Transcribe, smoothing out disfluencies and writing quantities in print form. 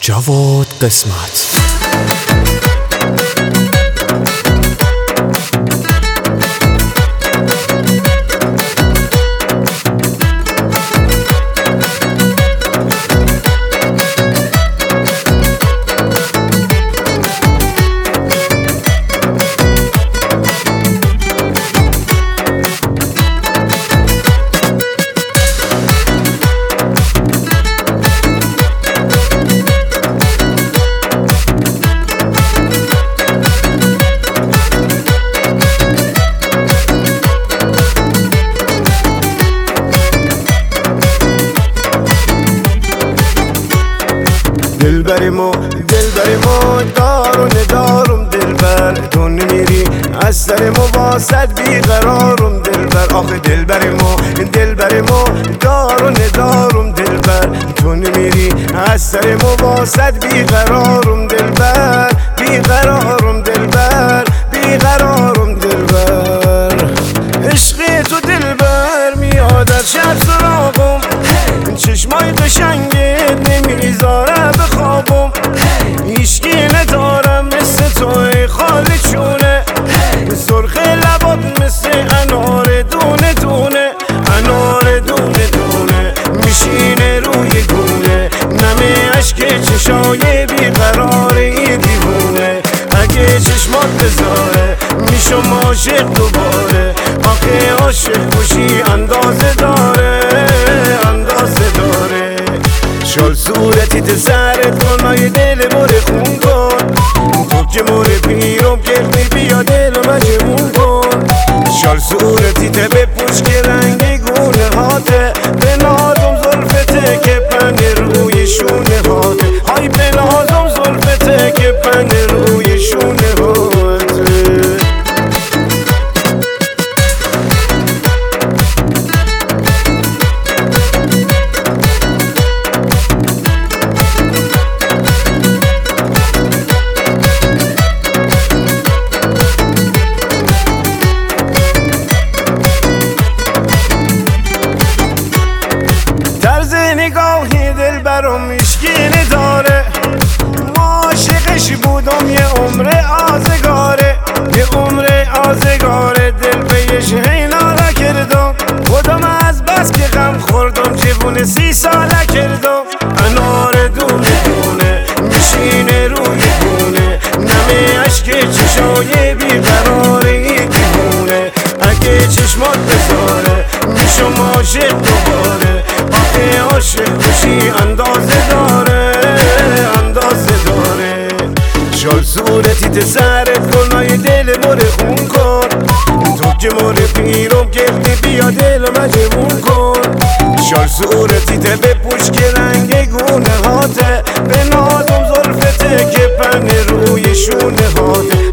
جواد قسمت. دلبریمو دار و ندارم دلبر، تو نمیری از سر واسط بیقرارم دلبر. آخه دلبریمو دار و ندارم دلبر، تو نمیری از سر واسط بیقرارم دلبر، بیقرارم دلبر، بیقرارم دلبر. عشق تو دلبر میاد از شب سراغم، چشمای قشنگت نمیذاره بخوابم. هیچکی ندارم مثل توی خالی چونه، سرخ لبات مثل انار دونه دونه، انار دونه دونه میشینه روی گونه. نمه عشق چشای بیقراری دیوونه، اگه چشمات بذاره میشم عاشق دوباره. آخه عاشق باشی اندازه داره، اندازه داره. شال صورتی تسرت کن مای دل باره خون کن، تو که مور پیرم کردی بیا دل مجمون کن. شال صورتی ته بپوش که رنگ گونه هاته، به نازم زلفته که پن روی شونه هاته. های به نازم زلفته که پن روی شونه هاته. نگاهی دل برام هیچکی نداره، عاشقش بودم یه عمر آزگاره، یه عمر آزگاره. دل بهش حینا کردم، خودم از بس که غم خوردم جوون 30 ساله کردم. انار دونه دونه میشینه روی گونه، نمه عشق چشای بیقراری دیوونه. اگه چشمات بذاره میشم عاشق دوباره. آخه عاشق باشی اندازه داره، اندازه داره. شال صورتی تسرت کن های دل مور خون کن، تو که مور پیرم کردی بیا دل مجمون کن. شال صورتی ته بپوش که رنگ گونه هاته، به نازم زلفته که پن روی شونه هاته.